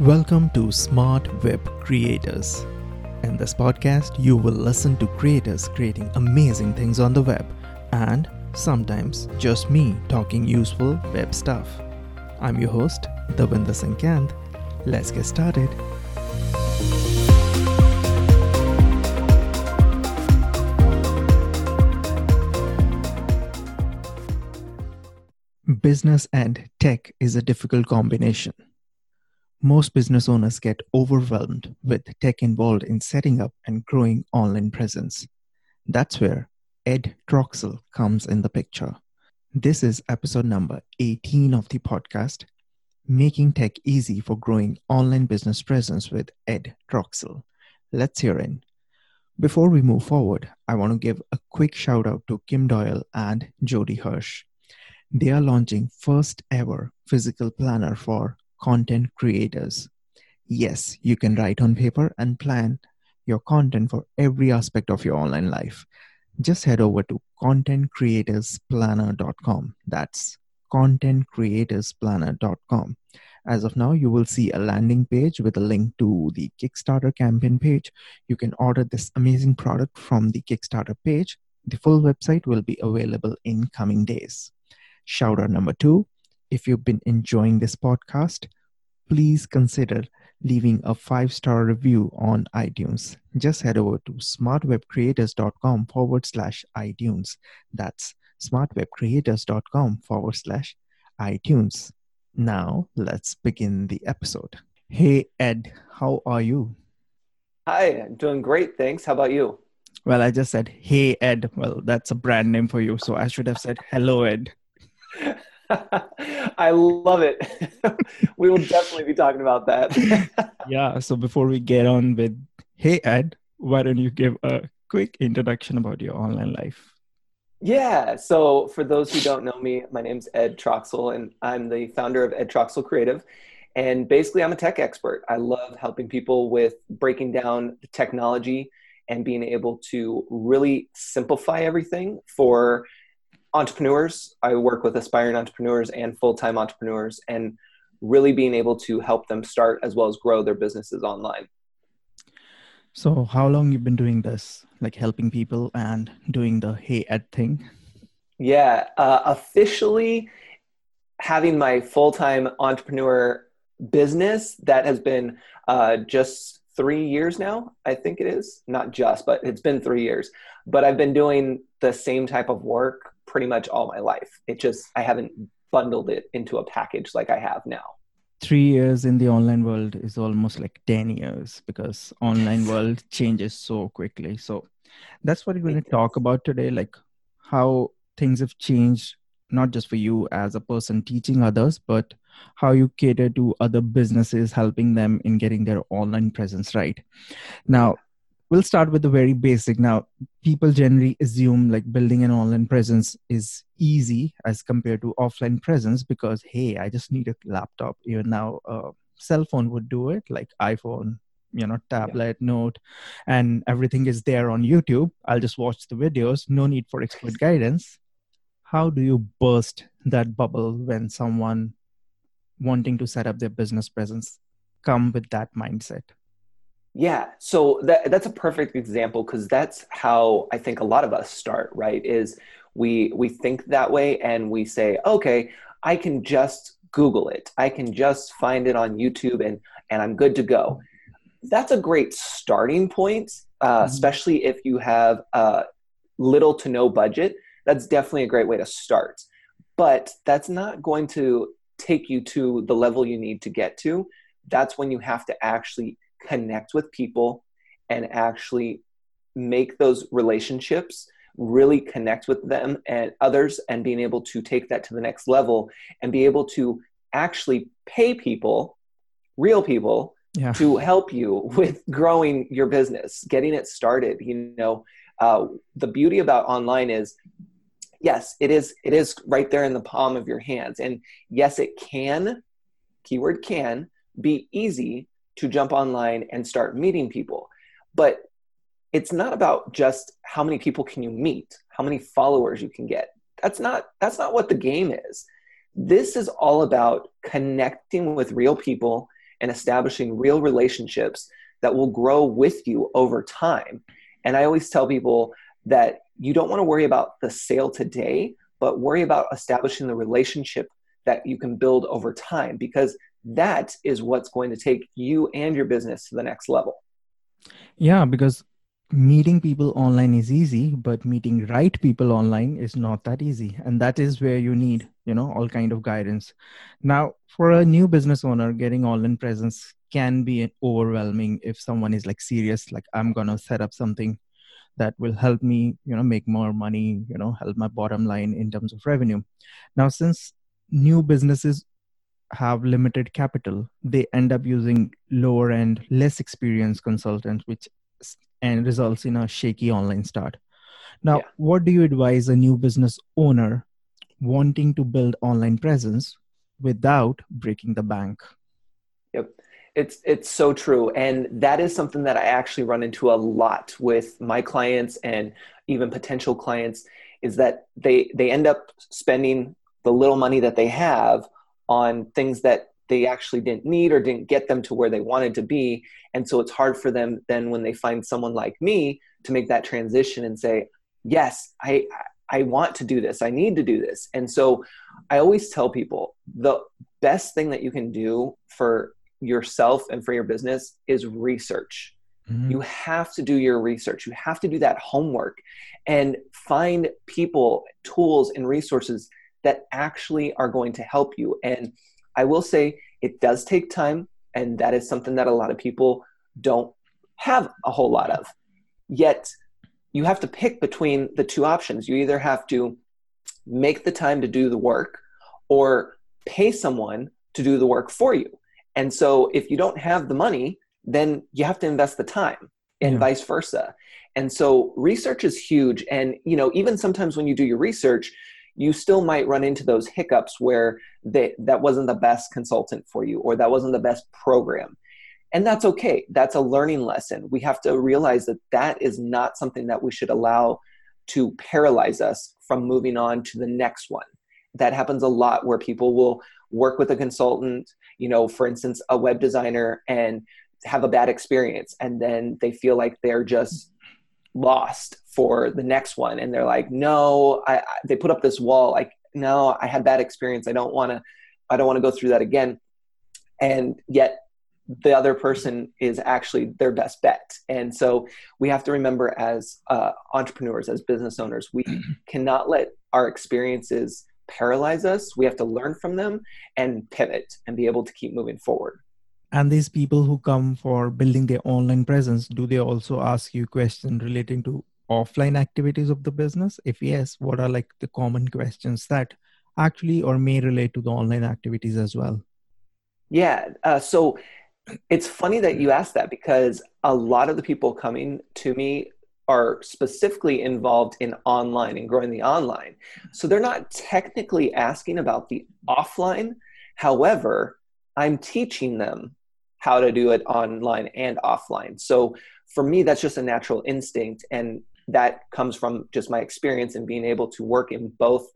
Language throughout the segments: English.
Welcome to Smart Web Creators. In this podcast, you will listen to creators creating amazing things on the web and sometimes just me talking useful web stuff. I'm your host, Davinder Singh Kanth. Let's get started. Business and tech is a difficult combination. Most business owners get overwhelmed with tech involved in setting up and growing online presence. That's where Ed Troxel comes in the picture. This is episode number 18 of the podcast, Making Tech Easy for Growing Online Business Presence with Ed Troxel. Let's hear in. Before we move forward, I want to give a quick shout out to Kim Doyle and Jody Hirsch. They are launching first ever physical planner for content creators. Yes, you can write on paper and plan your content for every aspect of your online life. Just head over to contentcreatorsplanner.com. That's contentcreatorsplanner.com. As of now, you will see a landing page with a link to the Kickstarter campaign page. You can order this amazing product from the Kickstarter page. The full website will be available in coming days. Shout out number 2. If you've been enjoying this podcast, please consider leaving a 5-star review on iTunes. Just head over to smartwebcreators.com/iTunes. That's smartwebcreators.com/iTunes. Now, let's begin the episode. Hey, Ed, how are you? Hi, I'm doing great. Thanks. How about you? Well, I just said, hey, Ed. Well, that's a brand name for you. So I should have said, hello, Ed. I love it. We will definitely be talking about that. Yeah. So before we get on with, hey, Ed, why don't you give a quick introduction about your online life? Yeah. So for those who don't know me, my name's Ed Troxel, and I'm the founder of Ed Troxel Creative. And basically, I'm a tech expert. I love helping people with breaking down the technology and being able to really simplify everything for entrepreneurs. I work with aspiring entrepreneurs and full-time entrepreneurs, and really being able to help them start as well as grow their businesses online. So how long you've been doing this, like helping people and doing the hey Ed thing? Yeah, officially having my full-time entrepreneur business, that has been just 3 years now. I think it is not just, but it's been 3 years. But I've been doing the same type of work pretty much all my life. I haven't bundled it into a package like I have now. 3 years in the online world is almost like 10 years because online world changes so quickly. So that's what we're going to talk about today, like how things have changed, not just for you as a person teaching others, but how you cater to other businesses, helping them in getting their online presence right. Now, we'll start with the very basic. Now, people generally assume like building an online presence is easy as compared to offline presence because, hey, I just need a laptop. Even now, a cell phone would do it, like iPhone, tablet, note, and everything is there on YouTube. I'll just watch the videos. No need for expert guidance. How do you burst that bubble when someone wanting to set up their business presence come with that mindset? Yeah, so that's a perfect example because that's how I think a lot of us start, right? Is we think that way and we say, okay, I can just Google it. I can just find it on YouTube and I'm good to go. That's a great starting point, especially if you have little to no budget. That's definitely a great way to start. But that's not going to take you to the level you need to get to. That's when you have to actually connect with people and actually make those relationships, really connect with them and others, and being able to take that to the next level and be able to actually pay people, real people, to help you with growing your business, getting it started. The beauty about online is, yes, it is right there in the palm of your hands. And yes, it can, keyword can, be easy to jump online and start meeting people. But it's not about just how many people can you meet, how many followers you can get. That's not what the game is. This is all about connecting with real people and establishing real relationships that will grow with you over time. And I always tell people that you don't want to worry about the sale today, but worry about establishing the relationship that you can build over time, because that is what's going to take you and your business to the next level. Yeah, because meeting people online is easy, but meeting right people online is not that easy. And that is where you need, all kind of guidance. Now, for a new business owner, getting online presence can be overwhelming if someone is like serious, like I'm gonna set up something that will help me, make more money, help my bottom line in terms of revenue. Now, since new businesses have limited capital, they end up using lower end, less experienced consultants, which and results in a shaky online start. Now, Yeah. what do you advise a new business owner wanting to build online presence without breaking the bank? Yep. It's so true. And that is something that I actually run into a lot with my clients and even potential clients, is that they end up spending the little money that they have on things that they actually didn't need or didn't get them to where they wanted to be. And so it's hard for them then when they find someone like me to make that transition and say, yes, I want to do this. I need to do this. And so I always tell people the best thing that you can do for yourself and for your business is research. Mm-hmm. You have to do your research. You have to do that homework and find people, tools, and resources that actually are going to help you. And I will say it does take time, and that is something that a lot of people don't have a whole lot of. Yet you have to pick between the two options. You either have to make the time to do the work or pay someone to do the work for you. And so if you don't have the money, then you have to invest the time, and vice versa. And so research is huge. And, even sometimes when you do your research, you still might run into those hiccups where that wasn't the best consultant for you, or that wasn't the best program. And that's okay. That's a learning lesson. We have to realize that that is not something that we should allow to paralyze us from moving on to the next one. That happens a lot, where people will work with a consultant, for instance, a web designer, and have a bad experience. And then they feel like they're just lost for the next one. And they're like, no, they put up this wall, like, no, I had bad experience. I don't want to go through that again. And yet the other person is actually their best bet. And so we have to remember, as entrepreneurs, as business owners, we cannot let our experiences paralyze us. We have to learn from them and pivot and be able to keep moving forward. And these people who come for building their online presence, do they also ask you questions relating to offline activities of the business? If yes, what are like the common questions that actually or may relate to the online activities as well? Yeah. So it's funny that you asked that, because a lot of the people coming to me are specifically involved in online and growing the online. So they're not technically asking about the offline. However, I'm teaching them how to do it online and offline. So for me, that's just a natural instinct. And that comes from just my experience in being able to work in both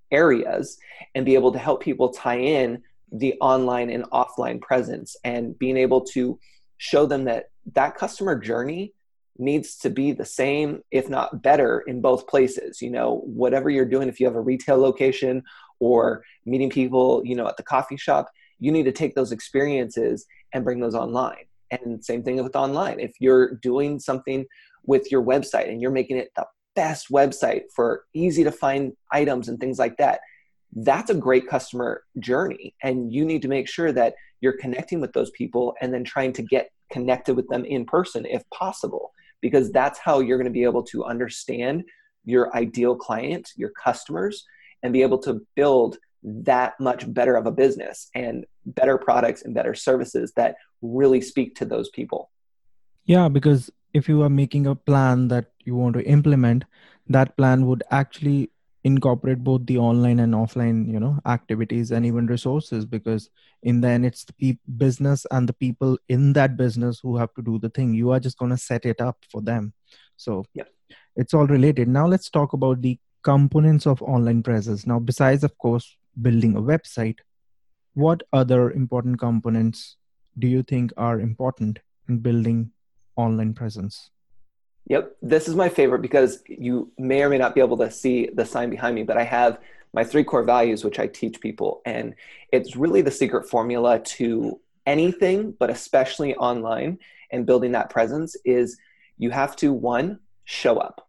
areas and be able to help people tie in the online and offline presence, and being able to show them that that customer journey needs to be the same, if not better, in both places. Whatever you're doing, if you have a retail location or meeting people, at the coffee shop, you need to take those experiences and bring those online. And same thing with online. If you're doing something with your website and you're making it the best website for easy to find items and things like that, that's a great customer journey. And you need to make sure that you're connecting with those people and then trying to get connected with them in person if possible, because that's how you're going to be able to understand your ideal client, your customers, and be able to build that much better of a business and better products and better services that really speak to those people. Yeah, because if you are making a plan that you want to implement, that plan would actually incorporate both the online and offline, activities and even resources, because in the end, it's the business and the people in that business who have to do the thing. You are just going to set it up for them. So Yep. It's all related. Now let's talk about the components of online presence. Now, besides, of course, building a website, what other important components do you think are important in building online presence? Yep. This is my favorite because you may or may not be able to see the sign behind me, but I have my three core values, which I teach people. And it's really the secret formula to anything, but especially online and building that presence is you have to, one, show up.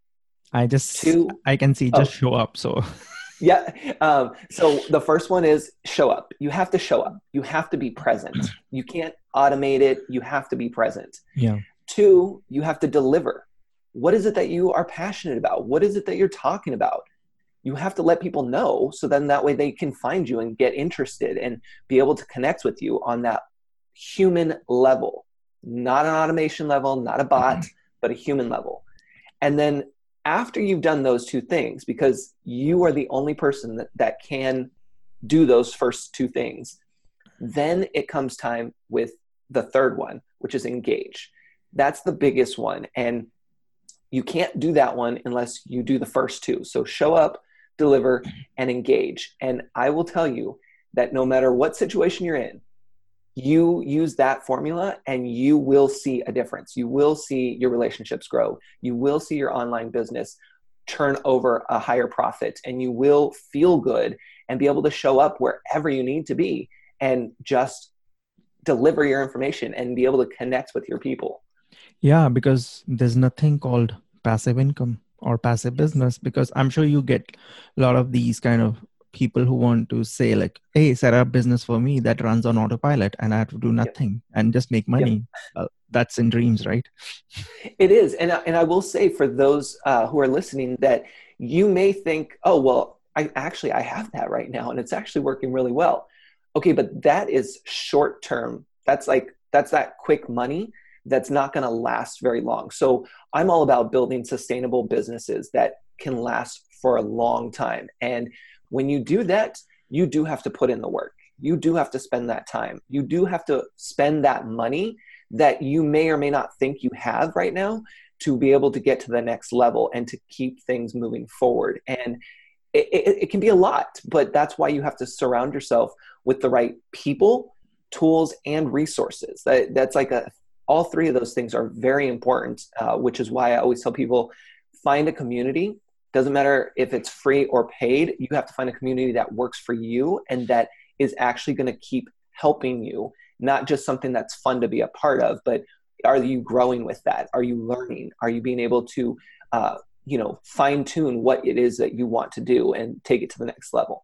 Two, I can see just oh, show up. So yeah. So the first one is show up. You have to show up. You have to be present. You can't automate it. You have to be present. yeah. Two, you have to deliver. What is it that you are passionate about? What is it that you're talking about? You have to let people know so then that way they can find you and get interested and be able to connect with you on that human level, not an automation level, not a bot, but a human level. And then after you've done those two things, because you are the only person that can do those first two things, then it comes time with the third one, which is engage. That's the biggest one. And you can't do that one unless you do the first two. So show up, deliver, and engage. And I will tell you that no matter what situation you're in, you use that formula and you will see a difference. You will see your relationships grow. You will see your online business turn over a higher profit, and you will feel good and be able to show up wherever you need to be and just deliver your information and be able to connect with your people. Yeah, because there's nothing called passive income or passive Yes. business, because I'm sure you get a lot of these kind of people who want to say like, hey, set up business for me that runs on autopilot and I have to do Yep. nothing and just make Yep. money. That's in dreams, right? It is. And I will say for those who are listening that you may think, oh, well, I have that right now and it's actually working really well. Okay, but that is short term. That's that quick money that's not going to last very long. So I'm all about building sustainable businesses that can last for a long time. And when you do that, you do have to put in the work. You do have to spend that time. You do have to spend that money that you may or may not think you have right now to be able to get to the next level and to keep things moving forward. And it can be a lot, but that's why you have to surround yourself with the right people, tools, and resources. That's like all three of those things are very important, which is why I always tell people, find a community. Doesn't matter if it's free or paid, you have to find a community that works for you and that is actually going to keep helping you, not just something that's fun to be a part of, but are you growing with that? Are you learning? Are you being able to, fine tune what it is that you want to do and take it to the next level?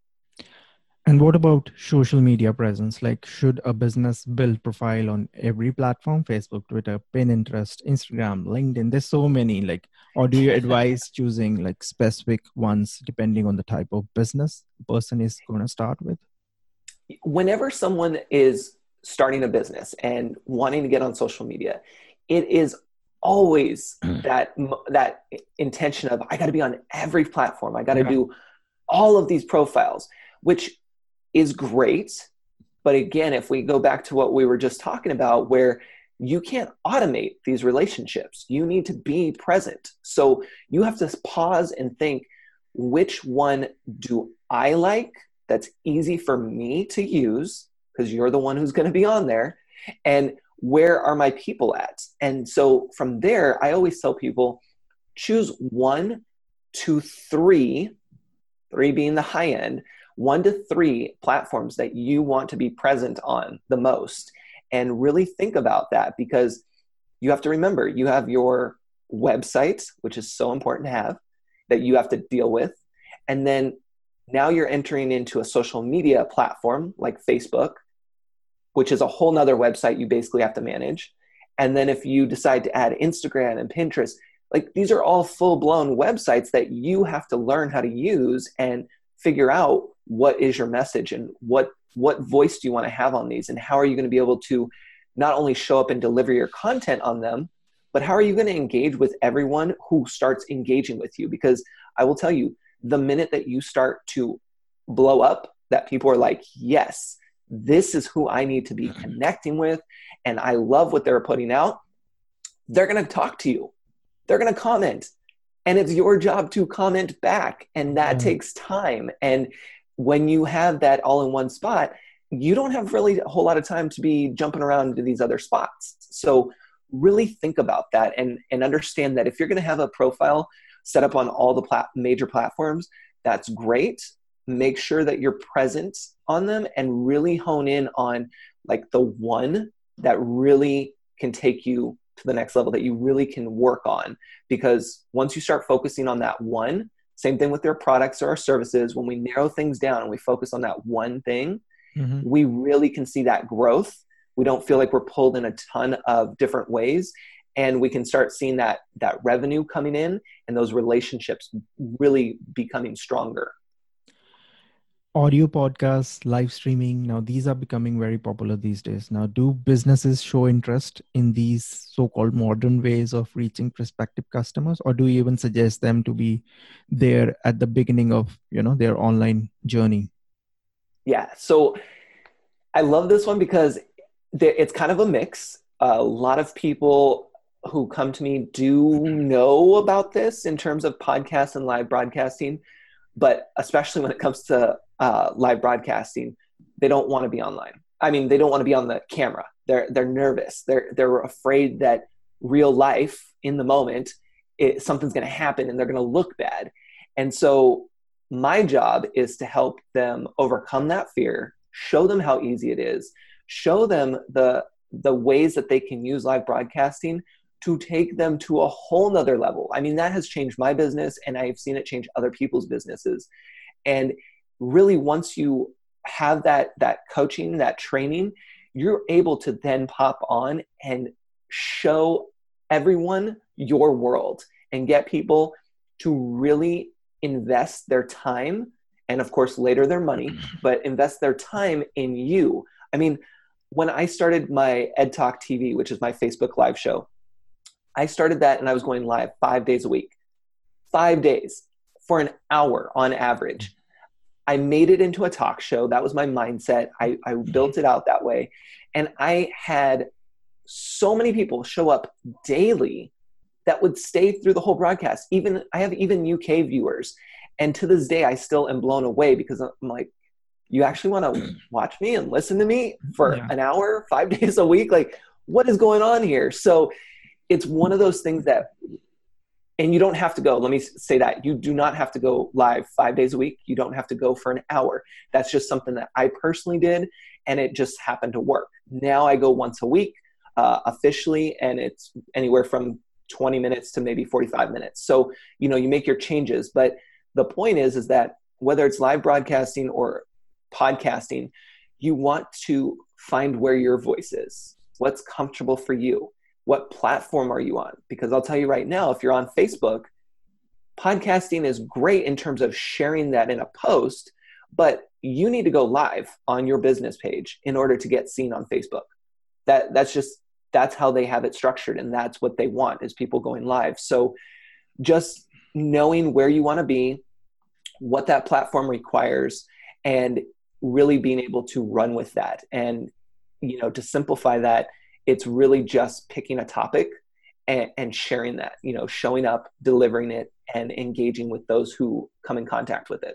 And what about social media presence? Like, should a business build profile on every platform? Facebook, Twitter, Pinterest, Instagram, LinkedIn. There's so many. Like, or do you advise choosing like specific ones depending on the type of business the person is going to start with? Whenever someone is starting a business and wanting to get on social media, it is always that intention of, I got to be on every platform. I got to do all of these profiles, which is great. But again, if we go back to what we were just talking about, where you can't automate these relationships, you need to be present. So you have to pause and think, which one do I like that's easy for me to use, because you're the one who's going to be on there, and where are my people at? And so from there, I always tell people, choose 1 to 3, 3 being the high end, 1 to 3 platforms that you want to be present on the most, and really think about that, because you have to remember, you have your website, which is so important to have, that you have to deal with. And then now you're entering into a social media platform like Facebook, which is a whole nother website you basically have to manage. And then if you decide to add Instagram and Pinterest, like these are all full-blown websites that you have to learn how to use and figure out what is your message and what voice do you want to have on these, and how are you going to be able to not only show up and deliver your content on them, but how are you going to engage with everyone who starts engaging with you? Because I will tell you, the minute that you start to blow up, that people are like, yes, this is who I need to be connecting with, and I love what they're putting out, they're going to talk to you. They're going to comment. And it's your job to comment back. And that takes time. And when you have that all in one spot, you don't have really a whole lot of time to be jumping around to these other spots. So really think about that and understand that if you're going to have a profile set up on all the major platforms, that's great. Make sure that you're present on them and really hone in on like the one that really can take you to the next level, that you really can work on. Because once you start focusing on that one, same thing with their products or our services, when we narrow things down and we focus on that one thing, we really can see that growth. We don't feel like we're pulled in a ton of different ways, and we can start seeing that revenue coming in and those relationships really becoming stronger. Audio podcasts, live streaming, now these are becoming very popular these days. Now, do businesses show interest in these so-called modern ways of reaching prospective customers, or do you even suggest them to be there at the beginning of, their online journey? Yeah. So I love this one because it's kind of a mix. A lot of people who come to me do know about this in terms of podcasts and live broadcasting, but especially when it comes to live broadcasting, they don't want to be online. I mean, they don't want to be on the camera. They're nervous. They're afraid that real life in the moment, something's going to happen and they're going to look bad. And so my job is to help them overcome that fear, show them how easy it is, show them the ways that they can use live broadcasting to take them to a whole nother level. I mean, that has changed my business, and I've seen it change other people's businesses. And really, once you have that coaching, that training, you're able to then pop on and show everyone your world and get people to really invest their time and, of course, later their money, but invest their time in you. I mean, when I started my Ed Talk TV, which is my Facebook live show, I started that and I was going live 5 days a week, 5 days for an hour on average. I made it into a talk show. That was my mindset. I built it out that way. And I had so many people show up daily that would stay through the whole broadcast. I have even UK viewers. And to this day, I still am blown away because I'm like, you actually want to watch me and listen to me for an hour, 5 days a week? Like, what is going on here? So it's one of those things that, and you don't have to go, let me say that, you do not have to go live 5 days a week. You don't have to go for an hour. That's just something that I personally did, and it just happened to work. Now I go once a week officially, and it's anywhere from 20 minutes to maybe 45 minutes. So, you make your changes. But the point is that whether it's live broadcasting or podcasting, you want to find where your voice is, what's comfortable for you. What platform are you on? Because I'll tell you right now, if you're on Facebook, podcasting is great in terms of sharing that in a post, but you need to go live on your business page in order to get seen on Facebook. That's how they have it structured, and that's what they want, is people going live. So just knowing where you want to be, what that platform requires, and really being able to run with that. And, to simplify that, it's really just picking a topic and sharing that, showing up, delivering it, and engaging with those who come in contact with it.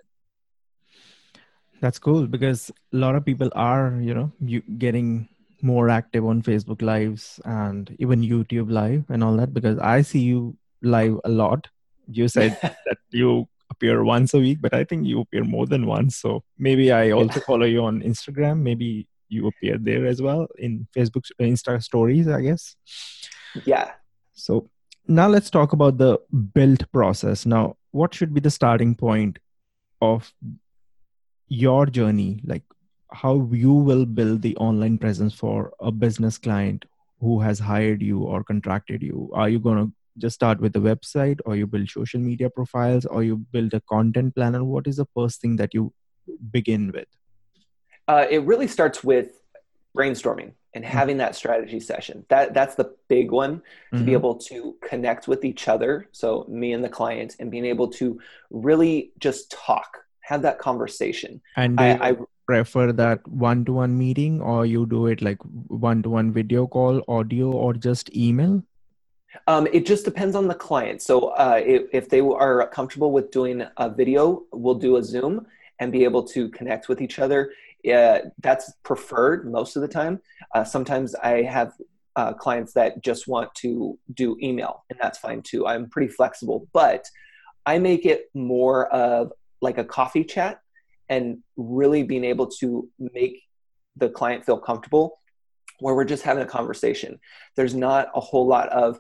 That's cool, because a lot of people are, getting more active on Facebook Lives and even YouTube Live and all that, because I see you live a lot. You said that you appear once a week, but I think you appear more than once. So maybe I also follow you on Instagram. Maybe you appear there as well in Facebook, Insta stories, I guess. Yeah. So now let's talk about the build process. Now, what should be the starting point of your journey? Like, how you will build the online presence for a business client who has hired you or contracted you? Are you going to just start with the website, or you build social media profiles, or you build a content planner? What is the first thing that you begin with? It really starts with brainstorming and having that strategy session. That's the big one, to be able to connect with each other. So me and the client, and being able to really just talk, have that conversation. And I prefer that one-to-one meeting, or you do it like one-to-one video call, audio, or just email? It just depends on the client. So if they are comfortable with doing a video, we'll do a Zoom and be able to connect with each other. That's preferred most of the time. Sometimes I have clients that just want to do email, and that's fine too. I'm pretty flexible, but I make it more of like a coffee chat and really being able to make the client feel comfortable where we're just having a conversation. There's not a whole lot of,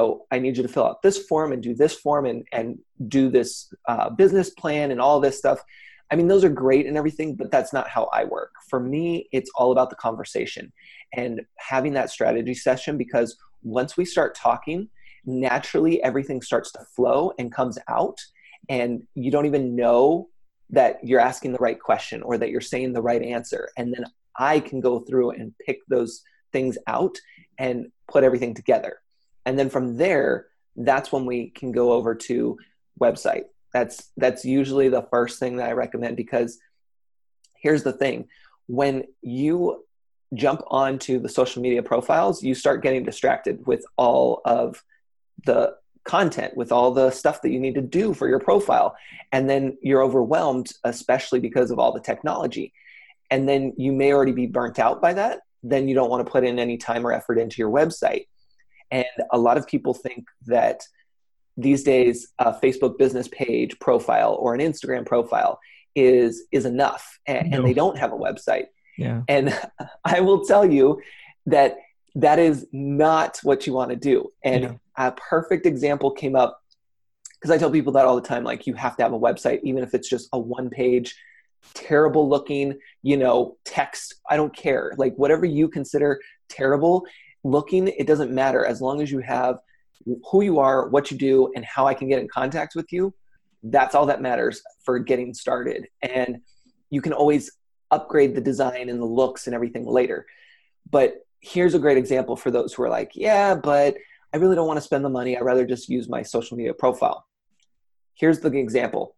I need you to fill out this form and do this form and do this business plan and all this stuff. I mean, those are great and everything, but that's not how I work. For me, it's all about the conversation and having that strategy session, because once we start talking, naturally everything starts to flow and comes out, and you don't even know that you're asking the right question or that you're saying the right answer. And then I can go through and pick those things out and put everything together. And then from there, that's when we can go over to website. That's usually the first thing that I recommend, because here's the thing. When you jump onto the social media profiles, you start getting distracted with all of the content, with all the stuff that you need to do for your profile. And then you're overwhelmed, especially because of all the technology. And then you may already be burnt out by that. Then you don't want to put in any time or effort into your website. And a lot of people think that these days a Facebook business page profile or an Instagram profile is enough, and they don't have a website. Yeah. And I will tell you that that is not what you want to do. And a perfect example came up, because I tell people that all the time, like, you have to have a website, even if it's just a one-page, terrible looking, text. I don't care. Like, whatever you consider terrible looking, it doesn't matter. As long as you have who you are, what you do, and how I can get in contact with you, that's all that matters for getting started. And you can always upgrade the design and the looks and everything later. But here's a great example for those who are like, yeah, but I really don't want to spend the money. I'd rather just use my social media profile. Here's the example.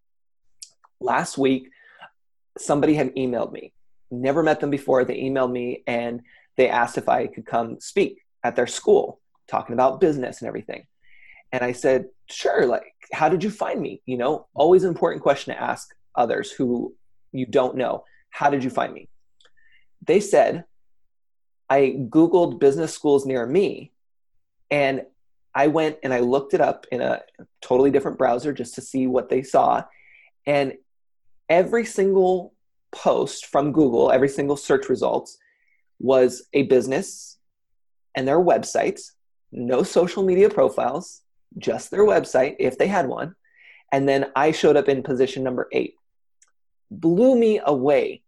Last week, somebody had emailed me. Never met them before. They emailed me and they asked if I could come speak at their school, talking about business and everything. And I said, sure. Like, how did you find me? Always an important question to ask others who you don't know. How did you find me? They said, I Googled business schools near me, and I went and I looked it up in a totally different browser just to see what they saw. And every single post from Google, every single search results was a business and their website, no social media profiles, just their website if they had one. And then I showed up in position number 8. Blew me away.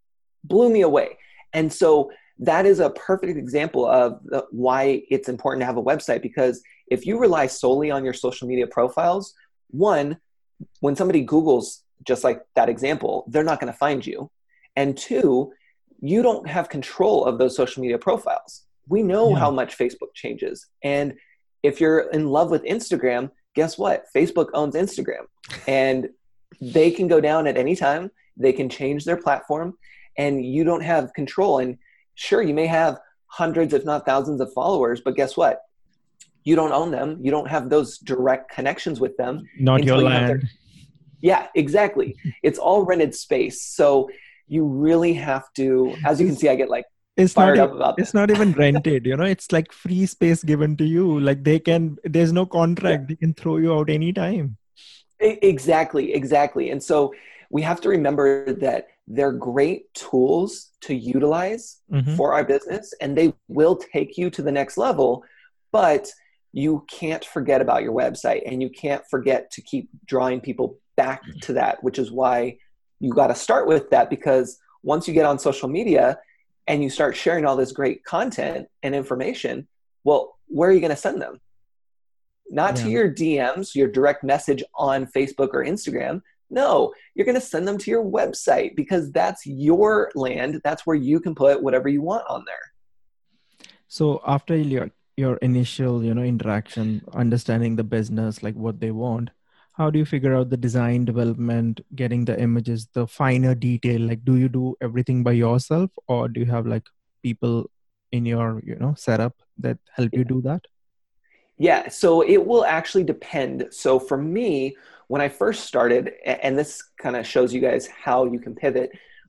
And so that is a perfect example of why it's important to have a website, because if you rely solely on your social media profiles, one, when somebody Googles, just like that example, they're not going to find you. And two, you don't have control of those social media profiles. We know how much Facebook changes. And if you're in love with Instagram, guess what? Facebook owns Instagram, and they can go down at any time. They can change their platform, and you don't have control. And sure, you may have hundreds, if not thousands of followers, but guess what? You don't own them. You don't have those direct connections with them. Not your land. Yeah, exactly. It's all rented space. So you really have to, as you can see, I get like fired up about this. It's not even rented, it's like free space given to you. Like there's no contract. They can throw you out anytime. Exactly. And so we have to remember that they're great tools to utilize for our business, and they will take you to the next level, but you can't forget about your website, and you can't forget to keep drawing people back to that, which is why you got to start with that, because once you get on social media and you start sharing all this great content and information, well, where are you going to send them? Not to your DMs, your direct message on Facebook or Instagram. No, you're going to send them to your website, because that's your land. That's where you can put whatever you want on there. So after your initial, interaction, understanding the business, like what they want, how do you figure out the design development, getting the images, the finer detail? Like, do you do everything by yourself, or do you have like people in your, setup that help you do that? Yeah, so it will actually depend. So for me, when I first started, and this kind of shows you guys how you can pivot,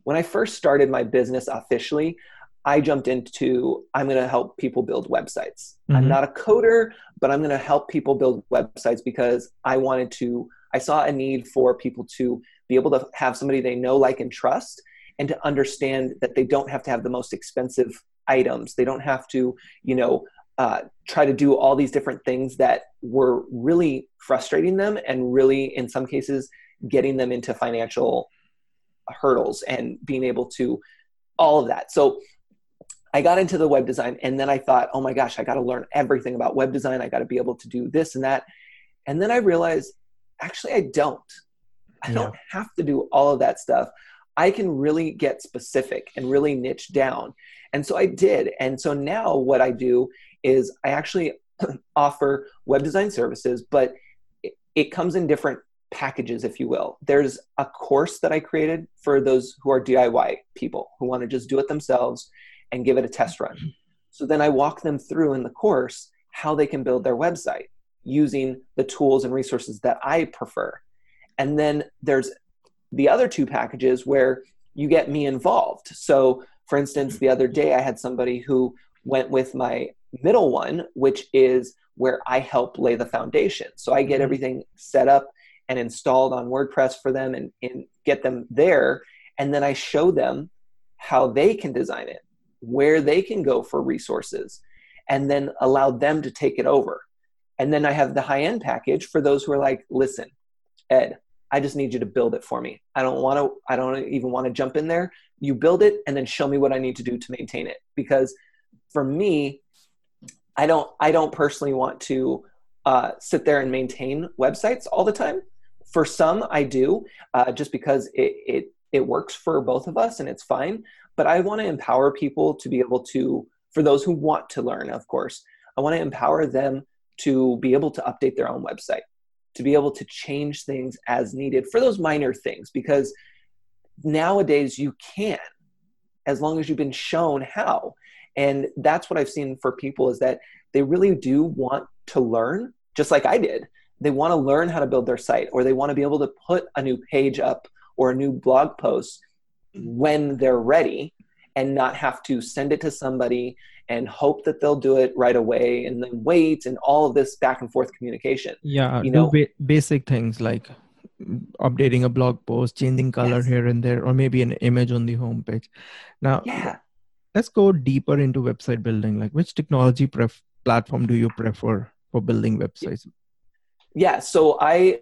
when I first started my business officially, I jumped into, I'm going to help people build websites. I'm Mm-hmm. not a coder, but I'm going to help people build websites because I saw a need for people to be able to have somebody they know, like, and trust, and to understand that they don't have to have the most expensive items. They don't have to, try to do all these different things that were really frustrating them and really, in some cases, getting them into financial hurdles and being able to all of that. So I got into the web design, and then I thought, oh my gosh, I got to learn everything about web design. I got to be able to do this and that. And then I realized, actually, I don't. I Yeah. don't have to do all of that stuff. I can really get specific and really niche down. And so I did. And so now what I do is I actually offer web design services, but it comes in different packages, if you will. There's a course that I created for those who are DIY people who want to just do it themselves and give it a test run. So then I walk them through in the course how they can build their website using the tools and resources that I prefer. And then there's the other two packages where you get me involved. So for instance, the other day I had somebody who went with my middle one, which is where I help lay the foundation. So I get everything set up and installed on WordPress for them and get them there. And then I show them how they can design it, where they can go for resources, and then allow them to take it over. And then I have the high-end package for those who are like, listen, Ed, I just need you to build it for me. I don't even want to jump in there. You build it and then show me what I need to do to maintain it. Because for me, I don't personally want to sit there and maintain websites all the time. For some, I do, just because it works for both of us and it's fine. But I want to empower people to be able to, for those who want to learn, of course, I want to empower them to be able to update their own website, to be able to change things as needed for those minor things. Because nowadays you can, as long as you've been shown how. And that's what I've seen for people, is that they really do want to learn, just like I did. They want to learn how to build their site, or they want to be able to put a new page up or a new blog post when they're ready, and not have to send it to somebody and hope that they'll do it right away and then wait, and all of this back and forth communication. Yeah, You do know, basic things like updating a blog post, changing color yes, here and there, or maybe an image on the homepage. Now, yeah, let's go deeper into website building. Like, which technology platform do you prefer for building websites? yeah. So I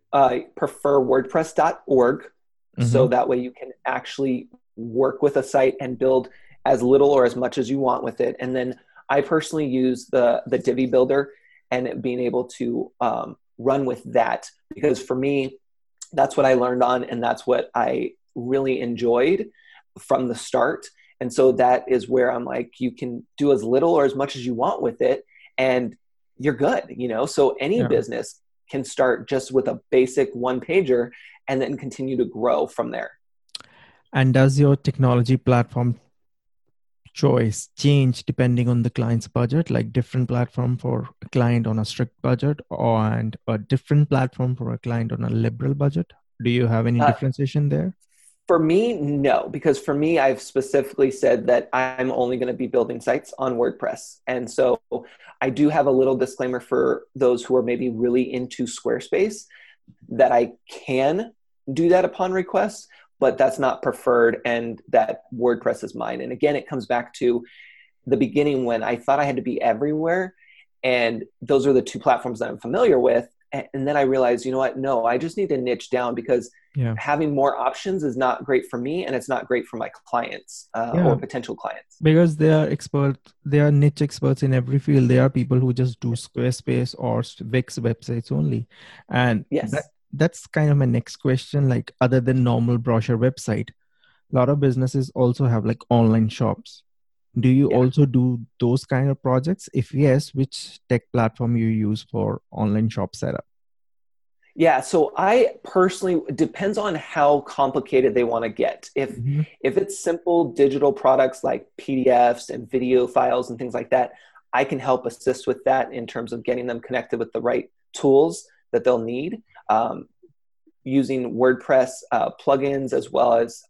prefer WordPress.org, so Mm-hmm. that way you can actually work with a site and build as little or as much as you want with it. And then I personally use the Divi Builder and being able to run with that, because for me, that's what I learned on, and that's what I really enjoyed from the start. And so that is where I'm like, you can do as little or as much as you want with it, and you're good, So any Yeah. business can start just with a basic one pager and then continue to grow from there. And does your technology platform choice change depending on the client's budget, like different platform for a client on a strict budget and a different platform for a client on a liberal budget? Do you have any Uh, differentiation there? For me, no, because for me, I've specifically said that I'm only going to be building sites on WordPress. And so I do have a little disclaimer for those who are maybe really into Squarespace, that I can do that upon request, but that's not preferred, and that WordPress is mine. And again, it comes back to the beginning when I thought I had to be everywhere. And those are the two platforms that I'm familiar with. And then I realized, you know what? No, I just need to niche down, because Yeah. having more options is not great for me, and it's not great for my clients or Yeah. potential clients. Because they are niche experts in every field. They are people who just do Squarespace or Wix websites only. And Yes. that's kind of my next question. Like, other than normal brochure website, a lot of businesses also have like online shops. Do you Yeah. also do those kind of projects? If yes, which tech platform you use for online shop setup? Yeah, so I personally, it depends on how complicated they want to get. Mhm. If it's simple digital products like PDFs and video files and things like that, I can help assist with that in terms of getting them connected with the right tools that they'll need, using WordPress plugins, as well as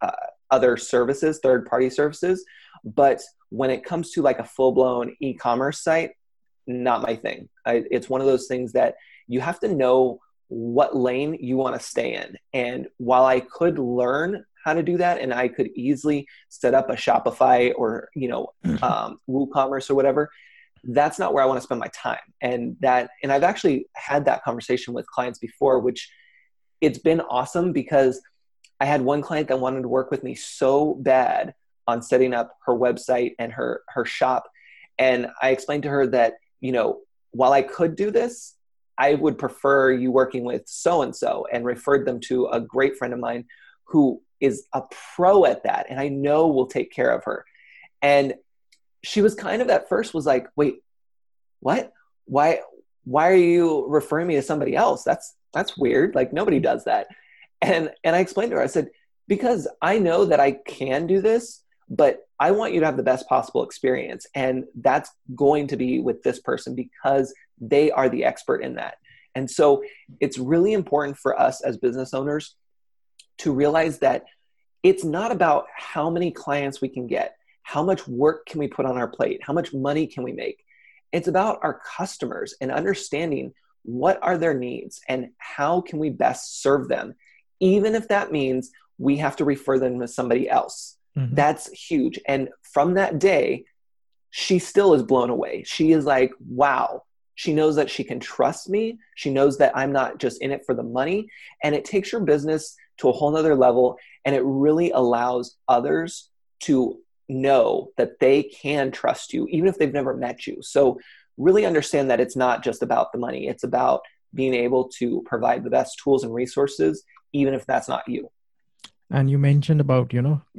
other services, third-party services. But when it comes to like a full-blown e-commerce site, not my thing. It's one of those things that you have to know what lane you want to stay in. And while I could learn how to do that, and I could easily set up a Shopify or, WooCommerce or whatever, that's not where I want to spend my time. And I've actually had that conversation with clients before, which it's been awesome because I had one client that wanted to work with me so bad on setting up her website and her shop. And I explained to her that, while I could do this, I would prefer you working with so-and-so, and referred them to a great friend of mine who is a pro at that. And I know will take care of her. And she was kind of at first was like, wait, what? Why are you referring me to somebody else? That's weird. Like, nobody does that. And I explained to her, I said, because I know that I can do this, but I want you to have the best possible experience. And that's going to be with this person because they are the expert in that. And so it's really important for us as business owners to realize that it's not about how many clients we can get, how much work can we put on our plate, how much money can we make. It's about our customers and understanding what are their needs and how can we best serve them, even if that means we have to refer them to somebody else. Mm-hmm. That's huge. And from that day, she still is blown away. She is like, wow. She knows that she can trust me. She knows that I'm not just in it for the money. And it takes your business to a whole nother level. And it really allows others to know that they can trust you, even if they've never met you. So really understand that it's not just about the money. It's about being able to provide the best tools and resources, even if that's not you. And you mentioned about,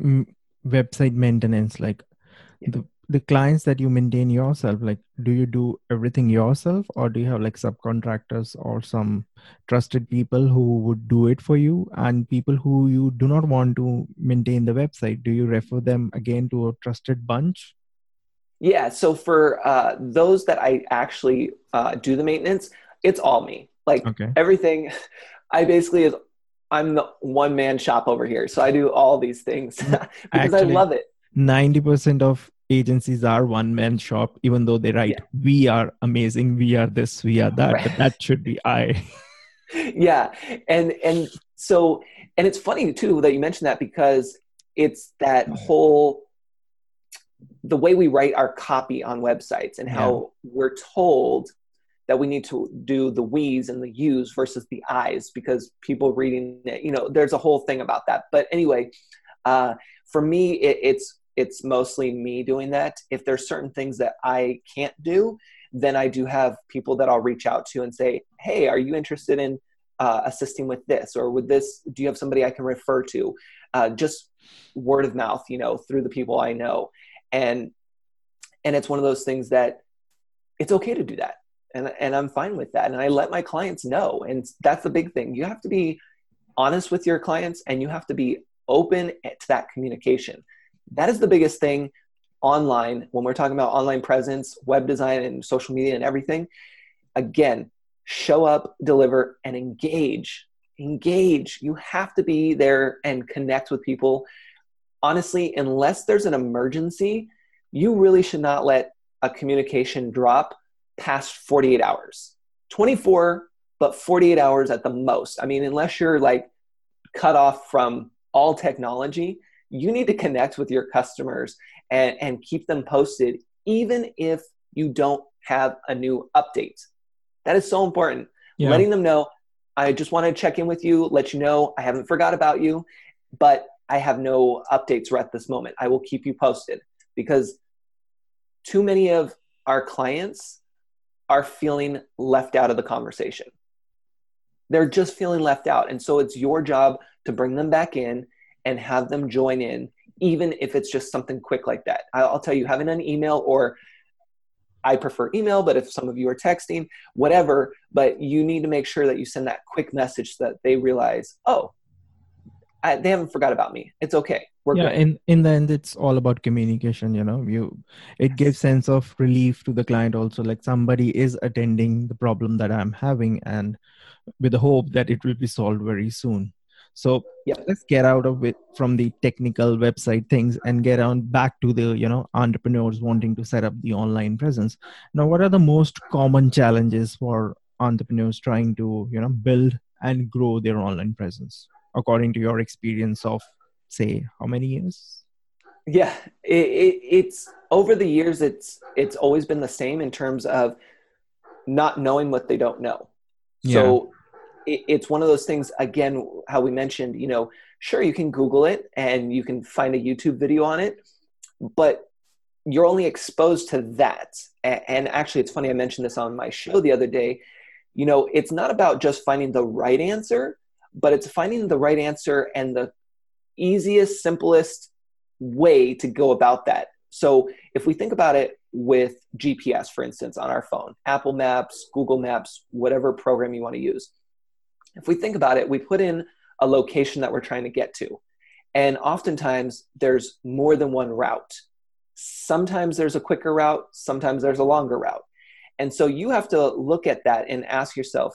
website maintenance, like the clients that you maintain yourself, like, do you do everything yourself, or do you have like subcontractors or some trusted people who would do it for you? And people who you do not want to maintain the website, do you refer them again to a trusted bunch? Yeah. So for those that I actually do the maintenance, it's all me. Like everything, I'm the one-man shop over here. So I do all these things because actually, I love it. 90% of agencies are one-man shop, even though they write, we are amazing, we are this, we are that, but that should be I. Yeah. And so, and it's funny too that you mentioned that, because it's that whole, the way we write our copy on websites and how we're told that we need to do the we's and the you's versus the I's, because people reading it, there's a whole thing about that. But anyway, for me, it's mostly me doing that. If there's certain things that I can't do, then I do have people that I'll reach out to and say, hey, are you interested in assisting with this or with this? Do you have somebody I can refer to? Just word of mouth, through the people I know. And it's one of those things that it's okay to do that. And I'm fine with that. And I let my clients know. And that's the big thing. You have to be honest with your clients, and you have to be open to that communication. That is the biggest thing online when we're talking about online presence, web design, and social media and everything. Again, show up, deliver, and engage. Engage. You have to be there and connect with people. Honestly, unless there's an emergency, you really should not let a communication drop past 48 hours. 24, but 48 hours at the most. I mean, unless you're like cut off from all technology, you need to connect with your customers and keep them posted, even if you don't have a new update. That is so important. Yeah. Letting them know, I just want to check in with you, let you know I haven't forgot about you, but I have no updates right at this moment. I will keep you posted, because too many of our clients are feeling left out of the conversation. They're just feeling left out. And so it's your job to bring them back in and have them join in, even if it's just something quick like that. I'll tell you, having an email, or I prefer email, but if some of you are texting, whatever, but you need to make sure that you send that quick message so that they realize, they haven't forgot about me. It's okay. We're good. In the end, it's all about communication. It gives sense of relief to the client also, like somebody is attending the problem that I'm having, and with the hope that it will be solved very soon. So Yep. let's get out of it from the technical website things and get on back to the, entrepreneurs wanting to set up the online presence. Now, what are the most common challenges for entrepreneurs trying to, build and grow their online presence, according to your experience of, say, how many years? Yeah, it's over the years, it's always been the same in terms of not knowing what they don't know. Yeah. So it's one of those things, again, how we mentioned, sure, you can Google it and you can find a YouTube video on it, but you're only exposed to that. And actually, it's funny, I mentioned this on my show the other day. It's not about just finding the right answer, but it's finding the right answer and the easiest, simplest way to go about that. So if we think about it with GPS, for instance, on our phone, Apple Maps, Google Maps, whatever program you want to use, if we think about it, we put in a location that we're trying to get to. And oftentimes there's more than one route. Sometimes there's a quicker route, sometimes there's a longer route. And so you have to look at that and ask yourself,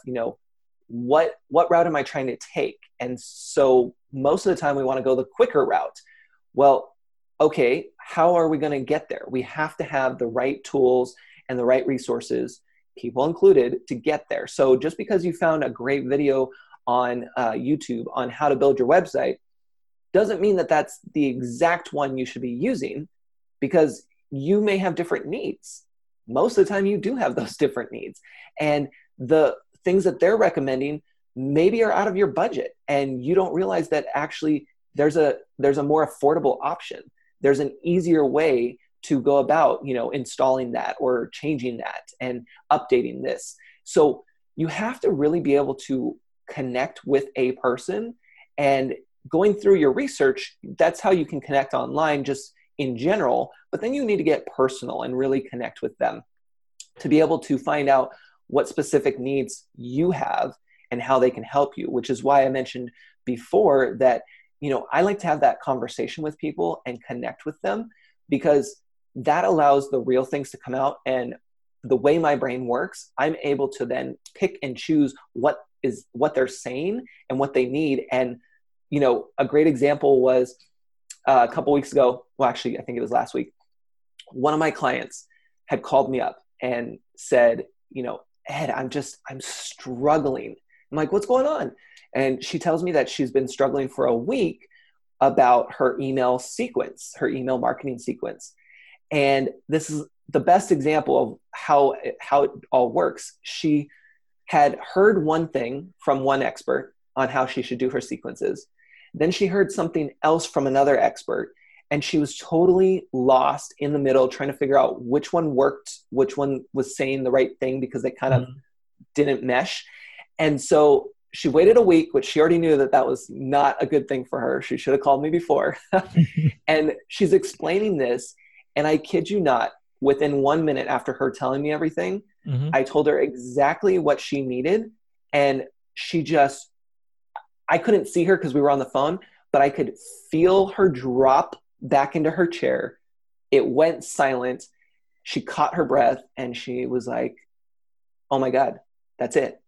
what route am I trying to take? And so most of the time we want to go the quicker route. Well, okay, how are we going to get there? We have to have the right tools and the right resources, people included, to get there. So just because you found a great video on YouTube on how to build your website doesn't mean that that's the exact one you should be using, because you may have different needs. Most of the time you do have those different needs. And the things that they're recommending maybe are out of your budget, and you don't realize that actually there's a more affordable option. There's an easier way to go about, installing that or changing that and updating this. So you have to really be able to connect with a person, and going through your research, that's how you can connect online just in general, but then you need to get personal and really connect with them to be able to find out what specific needs you have and how they can help you, which is why I mentioned before that, I like to have that conversation with people and connect with them, because that allows the real things to come out. And the way my brain works, I'm able to then pick and choose what they're saying and what they need. And, a great example was a couple weeks ago, well, actually, I think it was last week, one of my clients had called me up and said, Ed, I'm struggling. I'm like, what's going on? And she tells me that she's been struggling for a week about her email marketing sequence. And this is the best example of how it all works. She had heard one thing from one expert on how she should do her sequences. Then she heard something else from another expert, and she was totally lost in the middle, trying to figure out which one worked, which one was saying the right thing, because they kind of didn't mesh. And so she waited a week, which she already knew that was not a good thing for her. She should have called me before. And she's explaining this, and I kid you not, within 1 minute after her telling me everything, I told her exactly what she needed. And I couldn't see her because we were on the phone, but I could feel her drop back into her chair. It went silent. She caught her breath and she was like, oh my God, that's it.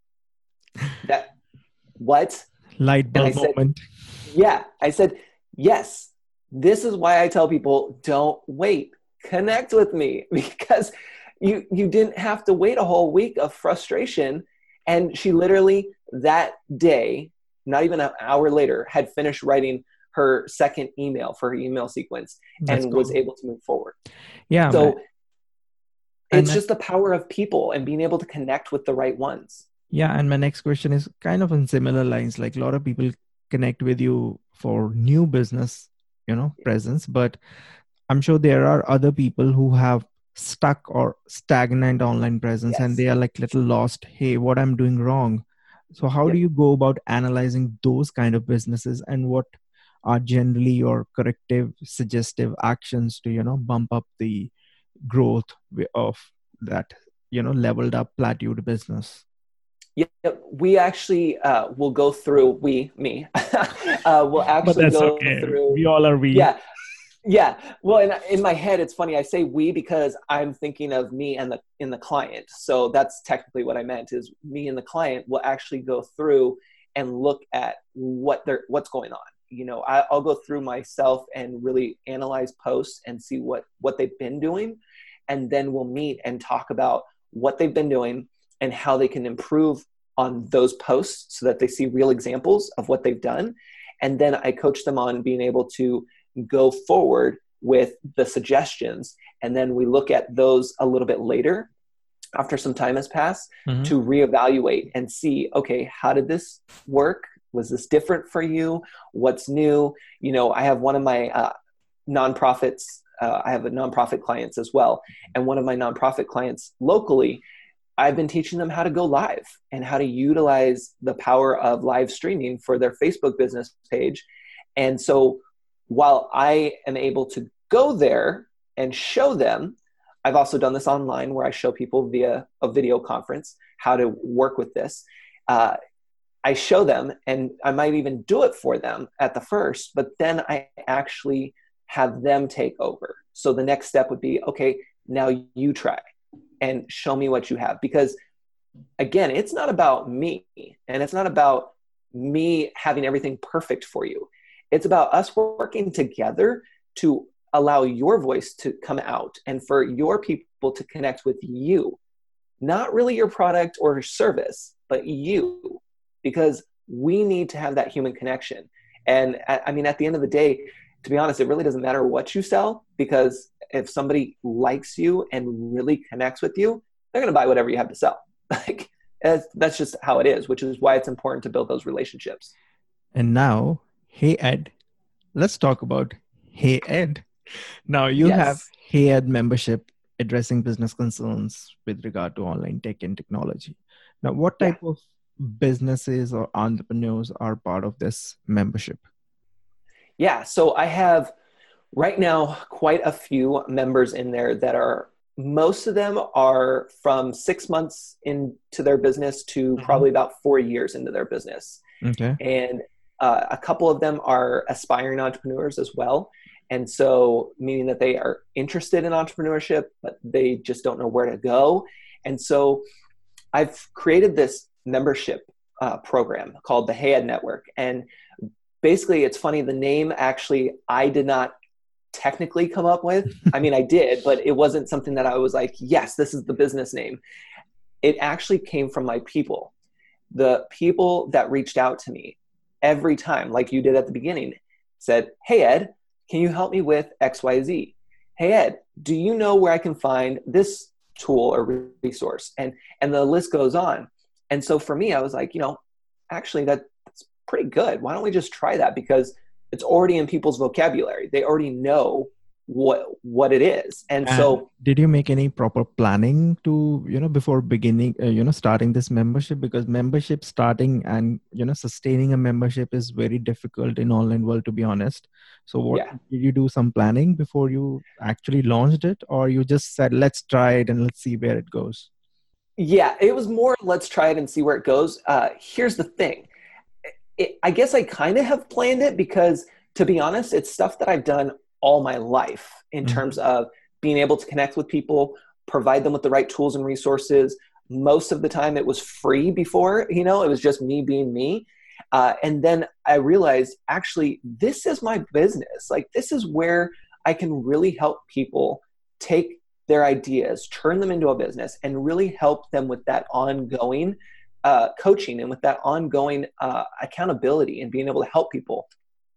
What? Light bulb moment. Yeah. I said, yes, this is why I tell people, don't wait. Connect with me, because you didn't have to wait a whole week of frustration. And she literally that day, not even an hour later, had finished writing her second email for her email sequence. That's and cool. Was able to move forward. Yeah. So it's just the power of people and being able to connect with the right ones. Yeah. And my next question is kind of on similar lines. Like, a lot of people connect with you for new business, presence, but I'm sure there are other people who have stuck or stagnant online presence, yes, and they are like little lost. Hey, what I'm doing wrong. So how do you go about analyzing those kind of businesses, and what are generally your corrective, suggestive actions to, bump up the growth of that, leveled up, plateaued business? Yeah, we actually will go through, me, we'll actually go through. We all are we. Yeah. Yeah. Well, in my head, it's funny. I say we because I'm thinking of me and the client. So that's technically what I meant, is me and the client will actually go through and look at what's going on. I'll go through myself and really analyze posts and see what they've been doing. And then we'll meet and talk about what they've been doing and how they can improve on those posts so that they see real examples of what they've done. And then I coach them on being able to go forward with the suggestions. And then we look at those a little bit later after some time has passed to reevaluate and see, okay, how did this work? Was this different for you? What's new? I have one of my nonprofits. I have a nonprofit clients as well. And one of my nonprofit clients locally, I've been teaching them how to go live and how to utilize the power of live streaming for their Facebook business page. And so while I am able to go there and show them, I've also done this online where I show people via a video conference how to work with this. I show them, and I might even do it for them at the first, but then I actually have them take over. So the next step would be, okay, now you try and show me what you have. Because again, it's not about me, and it's not about me having everything perfect for you. It's about us working together to allow your voice to come out and for your people to connect with you, not really your product or service, but you, because we need to have that human connection. And I mean, at the end of the day, to be honest, it really doesn't matter what you sell, because if somebody likes you and really connects with you, they're going to buy whatever you have to sell. Like that's just how it is, which is why it's important to build those relationships. And now, Hey Ed, let's talk about Hey Ed. Now you have Hey Ed membership addressing business concerns with regard to online tech and technology. Now, what type of businesses or entrepreneurs are part of this membership? Yeah, so I have right now quite a few members in there that are, most of them are from 6 months into their business to probably about 4 years into their business. Okay. And a couple of them are aspiring entrepreneurs as well. And so meaning that they are interested in entrepreneurship, but they just don't know where to go. And so I've created this membership program called the Hey Ed Network. And basically, it's funny, the name actually I did not technically come up with. I mean, I did, but it wasn't something that I was like, yes, this is the business name. It actually came from my people. The people that reached out to me every time, like you did at the beginning, said, hey, Ed, can you help me with XYZ? Hey, Ed, do you know where I can find this tool or resource? And the list goes on. And so for me, I was like, actually that's pretty good. Why don't we just try that? Because it's already in people's vocabulary. They already know what it is. And so did you make any proper planning to, before beginning, starting this membership? Because membership starting and, sustaining a membership is very difficult in online world, to be honest. So did you do some planning before you actually launched it, or you just said, let's try it and let's see where it goes? Yeah, it was more, let's try it and see where it goes. Here's the thing. I guess I kind of have planned it because, to be honest, it's stuff that I've done all my life in terms of being able to connect with people, provide them with the right tools and resources. Most of the time it was free before, it was just me being me. And then I realized, actually, this is my business. Like, this is where I can really help people take their ideas, turn them into a business, and really help them with that ongoing coaching and with that ongoing accountability and being able to help people.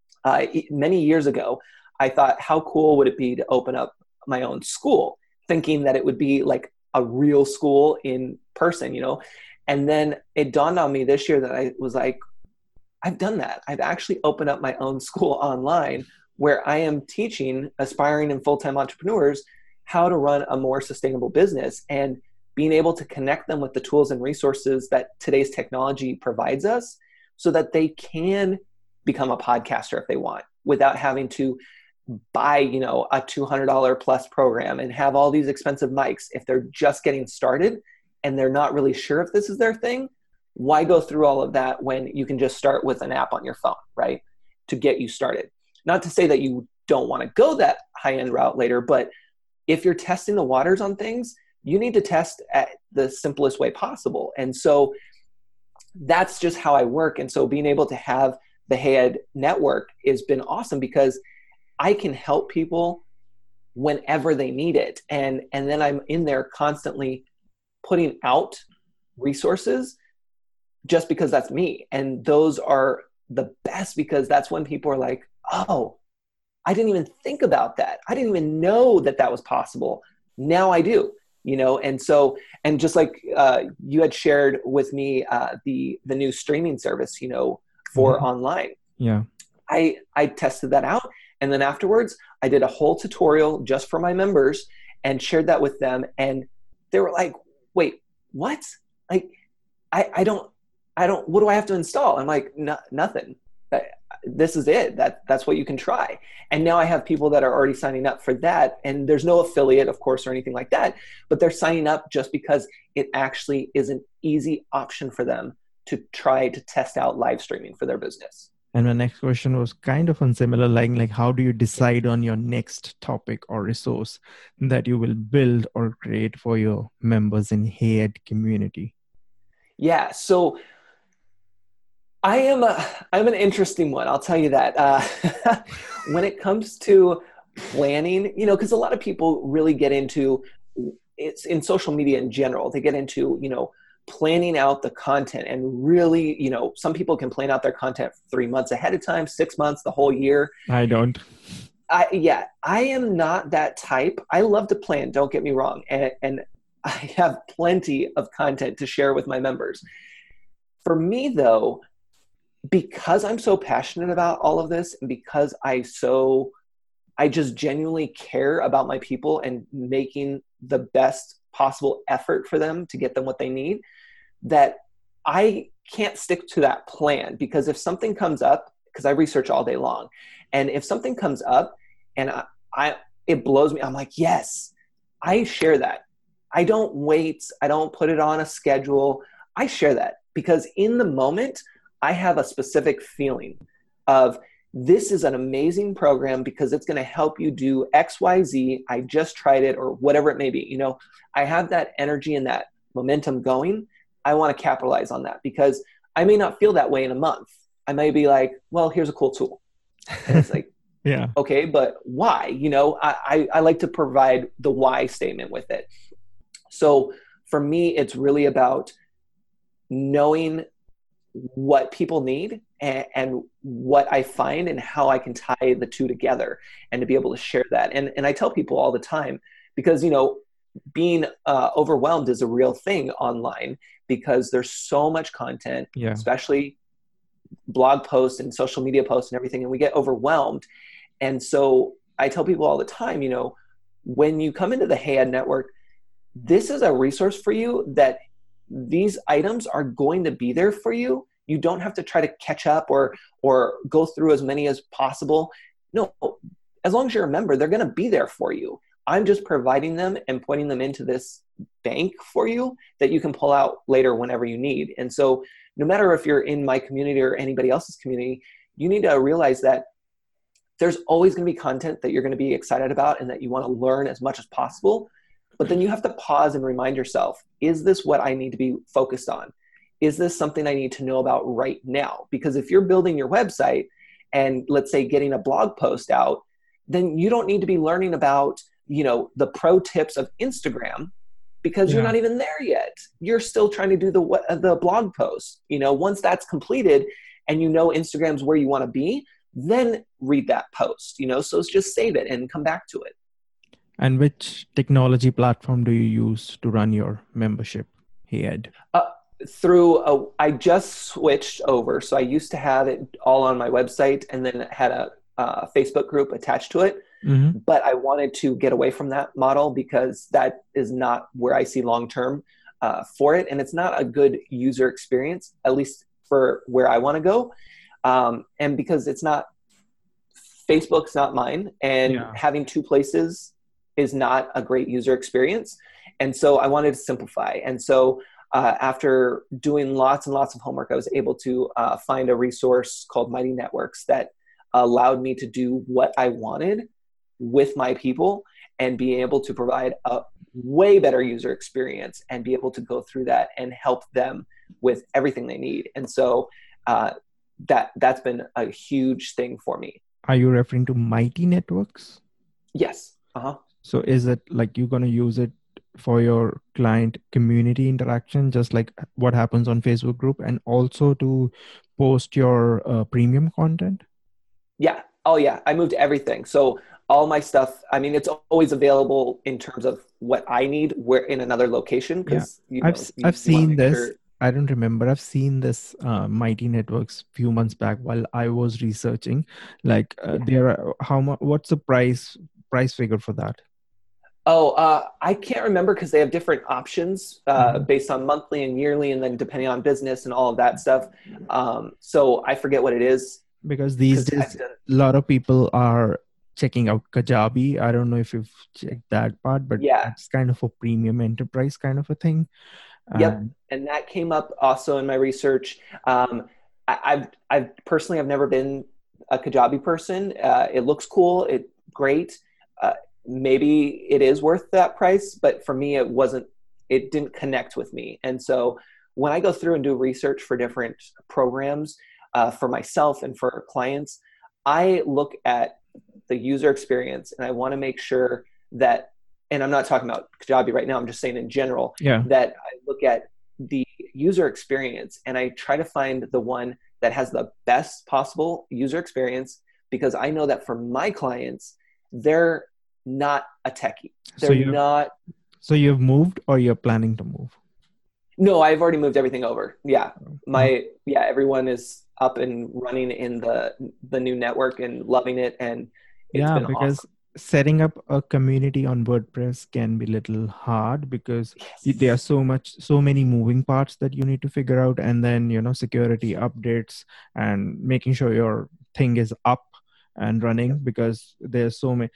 Many years ago, I thought, how cool would it be to open up my own school, thinking that it would be like a real school in person, And then it dawned on me this year that I was like, I've done that. I've actually opened up my own school online where I am teaching aspiring and full-time entrepreneurs how to run a more sustainable business and being able to connect them with the tools and resources that today's technology provides us so that they can become a podcaster if they want, without having to buy, a $200 plus program and have all these expensive mics. If they're just getting started and they're not really sure if this is their thing, why go through all of that when you can just start with an app on your phone, right? To get you started. Not to say that you don't want to go that high-end route later, but if you're testing the waters on things, you need to test at the simplest way possible. And so that's just how I work. And so being able to have the HeyEd network has been awesome because I can help people whenever they need it. And then I'm in there constantly putting out resources just because that's me. And those are the best because that's when people are like, oh, I didn't even think about that. I didn't even know that that was possible. Now I do, and so, and just like you had shared with me the new streaming service, for online. Yeah. I tested that out. And then afterwards, I did a whole tutorial just for my members and shared that with them. And they were like, wait, what? Like, I don't, what do I have to install? I'm like, nothing. This is it. That's what you can try. And now I have people that are already signing up for that. And there's no affiliate, of course, or anything like that, but they're signing up just because it actually is an easy option for them to try to test out live streaming for their business. And my next question was kind of on similar line, like how do you decide on your next topic or resource that you will build or create for your members in HeyEd community? Yeah, so I'm an interesting one. I'll tell you that. When it comes to planning, because a lot of people really get into it's in social media in general. They get into planning out the content and really, some people can plan out their content 3 months ahead of time, 6 months, the whole year. I don't. I am not that type. I love to plan, don't get me wrong. And I have plenty of content to share with my members. For me though, because I'm so passionate about all of this and because I just genuinely care about my people and making the best possible effort for them to get them what they need, that I can't stick to that plan. Because if something comes up, because I research all day long, and if something comes up and it blows me, I'm like, yes, I share that. I don't wait. I don't put it on a schedule. I share that because in the moment, I have a specific feeling of this is an amazing program because it's going to help you do X, Y, Z. I just tried it or whatever it may be. I have that energy and that momentum going. I want to capitalize on that because I may not feel that way in a month. I may be like, well, here's a cool tool. And it's like, yeah, okay, but why? I like to provide the why statement with it. So for me, it's really about knowing what people need and what I find and how I can tie the two together and to be able to share that. And I tell people all the time because, being overwhelmed is a real thing online because there's so much content, especially blog posts and social media posts and everything, and we get overwhelmed. And so I tell people all the time, when you come into the HeyEd network, this is a resource for you that these items are going to be there for you. You don't have to try to catch up or go through as many as possible. No, as long as you're a member, they're going to be there for you. I'm just providing them and putting them into this bank for you that you can pull out later whenever you need. And so no matter if you're in my community or anybody else's community, you need to realize that there's always going to be content that you're going to be excited about and that you want to learn as much as possible. But then you have to pause and remind yourself, is this what I need to be focused on? Is this something I need to know about right now? Because if you're building your website and let's say getting a blog post out, then you don't need to be learning about, the pro tips of Instagram because you're not even there yet. You're still trying to do the blog post. Once that's completed and Instagram's where you want to be, then read that post, so just save it and come back to it. And which technology platform do you use to run your membership, HeyEd? I just switched over. So I used to have it all on my website and then had a Facebook group attached to it. Mm-hmm. But I wanted to get away from that model because that is not where I see long-term for it. And it's not a good user experience, at least for where I want to go. And because Facebook's not mine and having two places is not a great user experience. And so I wanted to simplify. And so after doing lots and lots of homework, I was able to find a resource called Mighty Networks that allowed me to do what I wanted with my people and be able to provide a way better user experience and be able to go through that and help them with everything they need. And so that's been a huge thing for me. Are you referring to Mighty Networks? Yes. Uh-huh. So is it like you're going to use it for your client community interaction, just like what happens on Facebook group, and also to post your premium content? Yeah. Oh, yeah. I moved everything. So all my stuff, I mean, it's always available in terms of what I need. We're in another location Yeah, because, you know, I've you want to seen make this. sure. I don't remember. I've seen this Mighty Networks few months back while I was researching. Like Yeah. there are how much? What's the price figure for that? Oh, I can't remember because they have different options Mhm. based on monthly and yearly, and then depending on business and all of that stuff. So I forget what it is Because these because days I've done. a lot of people are checking out Kajabi. I don't know if you've checked that part, but Yeah. that's kind of a premium enterprise kind of a thing. Yep. And And that came up also in my research. I've personally, I've never been a Kajabi person. It looks cool. It great. Uh, Maybe it is worth that price, but for me, it didn't connect with me. And so when I go through and do research for different programs for myself and for clients, I look at the user experience and I want to make sure that, and I'm not talking about Kajabi right now, I'm just saying in general, yeah, that I look at the user experience and I try to find the one that has the best possible user experience, because I know that for my clients, they're not a techie. so They're you not. so you've moved or you're planning to move? No, I've already moved everything over. Yeah. Uh, Everyone is up and running in the new network and loving it, and it's Yeah, been because awesome. setting up a community on WordPress can be little hard because there are Yes. so many moving parts that you need to figure out, and then security updates and making sure your thing is up and running, Yep. because there's so many.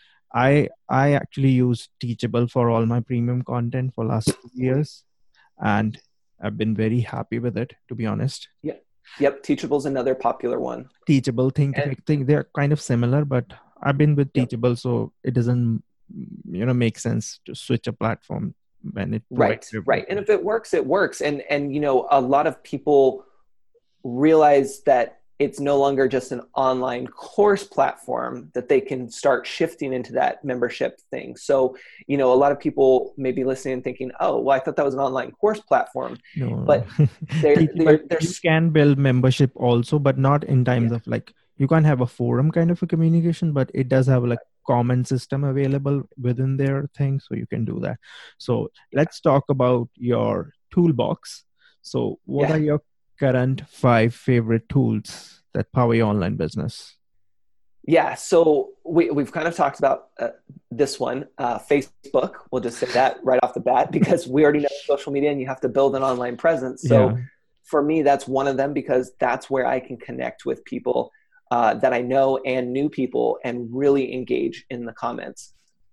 I actually use Teachable for all my premium content for last 2 years, and I've been very happy with it, to be honest. Yep. Yep. Teachable's another popular one. Teachable, And think they're kind of similar, but I've been with yep. Teachable, so it doesn't make sense to switch a platform when it provides Right. Right. And everything. if it works, it works. And a lot of people realize that it's no longer just an online course platform, that they can start shifting into that membership thing. So, a lot of people may be listening and thinking, oh, well, I thought that was an online course platform. No, But they're you can build membership also, but not in yeah, times of like you can't have a forum kind of a communication, but it does have like comment system available within their thing, so you can do that. So yeah, let's talk about your toolbox. So what yeah. are your current 5 favorite tools that power your online business? Yeah, so we've kind of talked about this one, Facebook. We'll just say that right off the bat because we already know social media and you have to build an online presence. So Yeah. for me, that's one of them because that's where I can connect with people that I know and new people and really engage in the comments.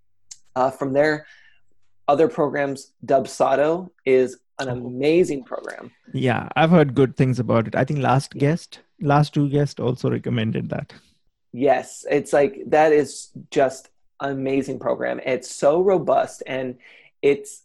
From there, other programs, Dubsado is an Oh, amazing program. yeah, I've heard good things about it. I think Yeah. last two guests also recommended that. Yes, it's like that is just an amazing program. It's so robust and it's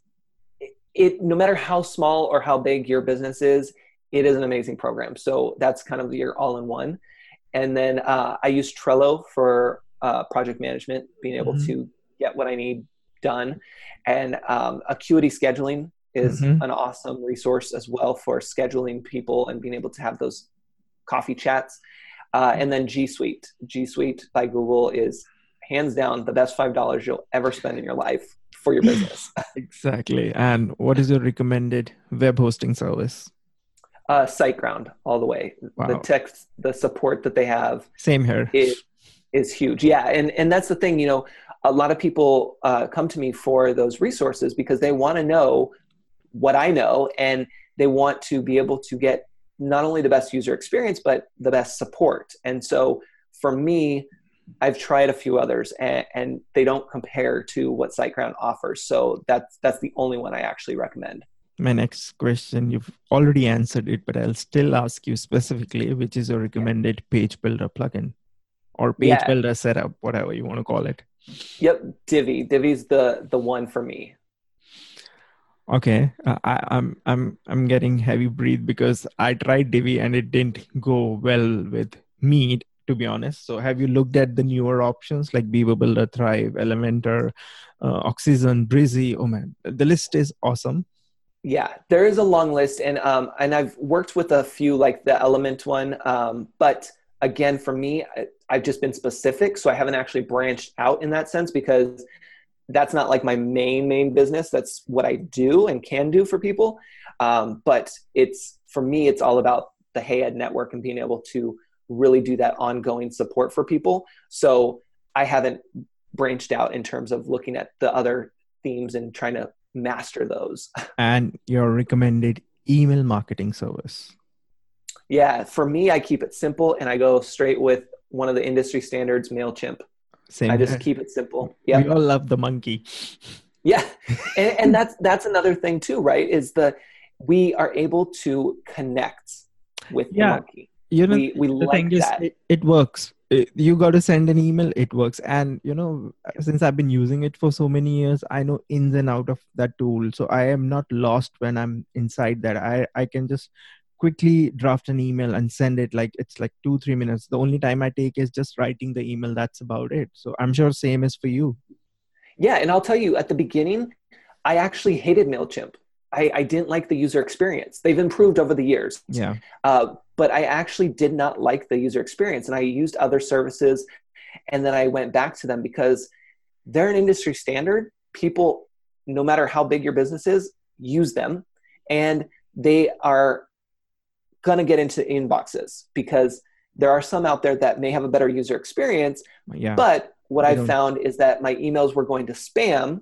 it no matter how small or how big your business is, it is an amazing program. So that's kind of your all-in-one. And then I use Trello for project management, being able Hmm. to get what I need done. And Acuity Scheduling is Hmm. an awesome resource as well for scheduling people and being able to have those coffee chats. And then G Suite. G Suite by Google is hands down the best $5 you'll ever spend in your life for your business. Exactly. And what is your recommended web hosting service? SiteGround all the way. The Wow. text, the support that they have Same here. is huge. Yeah, and that's the thing. A lot of people come to me for those resources because they want to know what I know, and they want to be able to get not only the best user experience but the best support. And so for me, I've tried a few others, and they don't compare to what SiteGround offers. So that's the only one I actually recommend. My next question, you've already answered it, but I'll still ask you specifically, which is your Yeah. recommended page builder plugin or page Yeah. builder setup, whatever you want to call it. Yep. Divi's the one for me. Okay, I'm getting heavy breathe because I tried Divi and it didn't go well with me, to be honest. So have you looked at the newer options like Beaver Builder, Thrive, Elementor, Oxygen, Breezy? Oh man, the list is awesome. Yeah, there is a long list, and I've worked with a few like the Element one, but again, for me, I've just been specific, so I haven't actually branched out in that sense because that's not like my main business. That's what I do and can do for people. But it's for me, it's all about the Hey Ed network and being able to really do that ongoing support for people. So I haven't branched out in terms of looking at the other themes and trying to master those. And your recommended email marketing service. Yeah, for me, I keep it simple and I go straight with one of the industry standards, MailChimp. Same I just here. keep it simple. We Yep. all love the monkey. Yeah. And that's another thing too, right? Is the we are able to connect with the Yeah, monkey. you know, We the thing like is, that. it works. You got to send an email, it works. And, since I've been using it for so many years, I know ins and out of that tool. So I am not lost when I'm inside that. I can just quickly draft an email and send it. Like it's like 2, 3 minutes. The only time I take is just writing the email. That's about it. So I'm sure same is for you. Yeah, and I'll tell you, at the beginning, I actually hated MailChimp. I didn't like the user experience. They've improved over the years. Yeah. But I actually did not like the user experience. And I used other services and then I went back to them because they're an industry standard. People, no matter how big your business is, use them. And they are going to get into inboxes because there are some out there that may have a better user experience. Yeah. But what They I don't. found is that my emails were going to spam,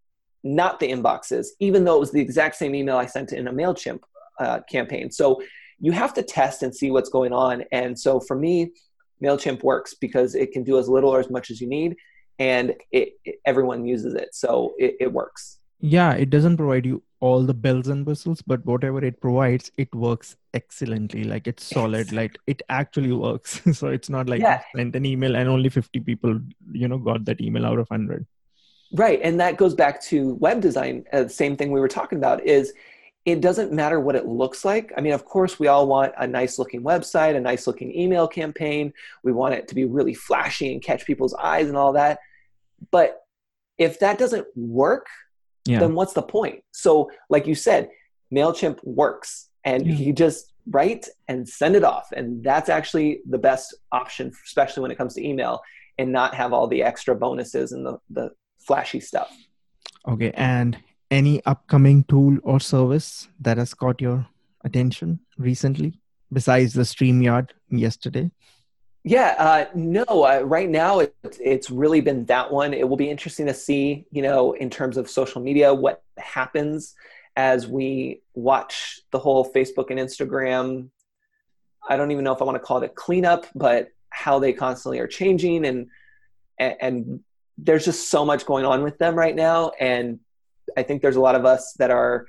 not the inboxes, even though it was the exact same email I sent in a MailChimp campaign. So you have to test and see what's going on. And so for me, MailChimp works because it can do as little or as much as you need, and everyone uses it. So it works. Yeah, it doesn't provide you all the bells and whistles, but whatever it provides, it works excellently. Like it's solid, like it actually works. So it's not like you Yeah, sent an email and only 50 people, got that email out of 100. right. And that goes back to web design. Same thing we were talking about is it doesn't matter what it looks like. I mean, of course, we all want a nice looking website, a nice looking email campaign. We want it to be really flashy and catch people's eyes and all that. But if that doesn't work, Yeah. then what's the point? So, like you said, MailChimp works and Yeah. you just write and send it off. And that's actually the best option, especially when it comes to email and not have all the extra bonuses and the flashy stuff. Okay. And any upcoming tool or service that has caught your attention recently besides the StreamYard yesterday? Yeah, no, right now it's really been that one. It will be interesting to see, in terms of social media, what happens as we watch the whole Facebook and Instagram. I don't even know if I want to call it a cleanup, but how they constantly are changing and there's just so much going on with them right now. And I think there's a lot of us that are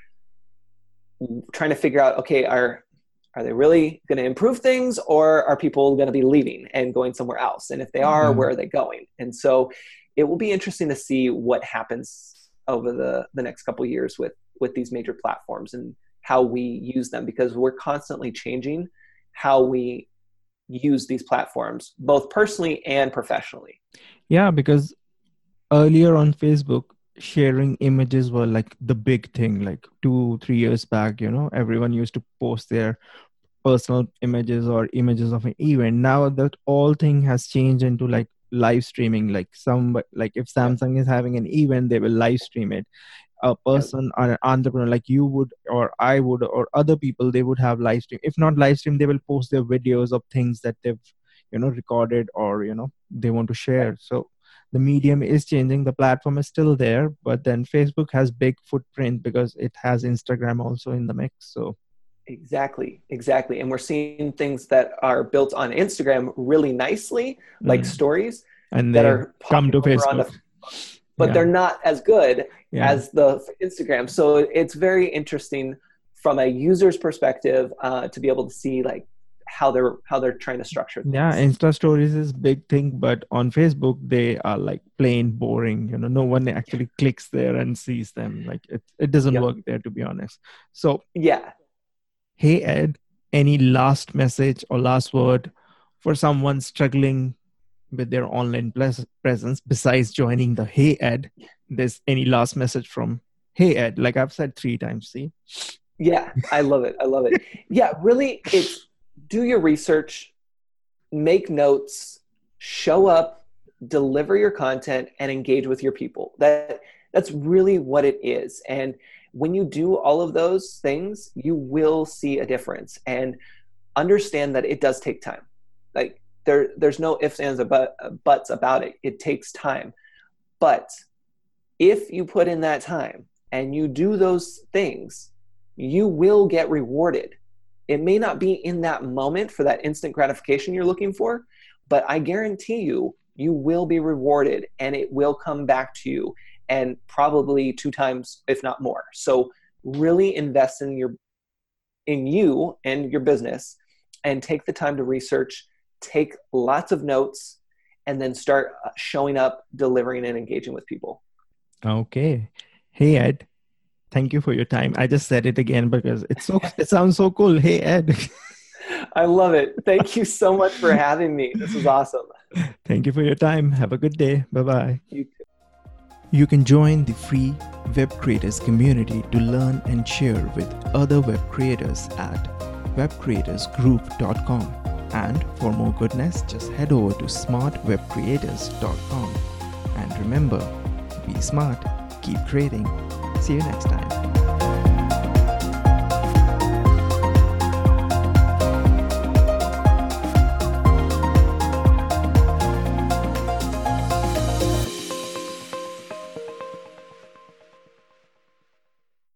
trying to figure out, okay, are they really going to improve things or are people going to be leaving and going somewhere else? And if they are, Yeah. where are they going? And so it will be interesting to see what happens over the next couple of years with these major platforms and how we use them, because we're constantly changing how we use these platforms, both personally and professionally. Yeah, because earlier on Facebook, sharing images were like the big thing, like 2, 3 years back, everyone used to post their personal images or images of an event. Now that all thing has changed into like live streaming. Like if Yep. Samsung is having an event, they will live stream it. A Yep. person or an entrepreneur like you would or I would or other people, they would have live stream. If not live stream, they will post their videos of things that they've recorded or they want to Right. share. So the medium is changing, the platform is still there, but then Facebook has big footprint because it has Instagram also in the mix. So Exactly, exactly. And we're seeing things that are built on Instagram really nicely, like mm, stories and that they are come popping to over onto, Facebook. but Yeah. they're not as good Yeah. as the Instagram. So it's very interesting from a user's perspective to be able to see like, how they're trying to structure Yeah, things. Insta stories is big thing, but on Facebook they are like plain boring. No one actually clicks there and sees them. Like it doesn't Yep. work there, to be honest. So, Yeah. hey Ed, any last message or last word for someone struggling with their online presence besides joining the Hey Ed? There's any last message from Hey Ed? Like I've said 3 times. See? Yeah. I love it. I love it. Yeah. Really, it's do your research, make notes, show up, deliver your content, and engage with your people. That's really what it is. And when you do all of those things, you will see a difference. And understand that it does take time. Like there's no ifs, ands, or buts about it. It takes time. But if you put in that time and you do those things, you will get rewarded. It may not be in that moment for that instant gratification you're looking for, but I guarantee you, you will be rewarded and it will come back to you, and probably 2 times, if not more. So really invest in you and your business, and take the time to research, take lots of notes, and then start showing up, delivering, and engaging with people. Okay. Hey Ed, thank you for your time. I just said it again because it sounds so cool. Hey Ed. I love it. Thank you so much for having me. This was awesome. Thank you for your time. Have a good day. Bye-bye. You too. You can join the free web creators community to learn and share with other web creators at webcreatorsgroup.com. And for more goodness, just head over to smartwebcreators.com. And remember, be smart, keep creating. See you next time.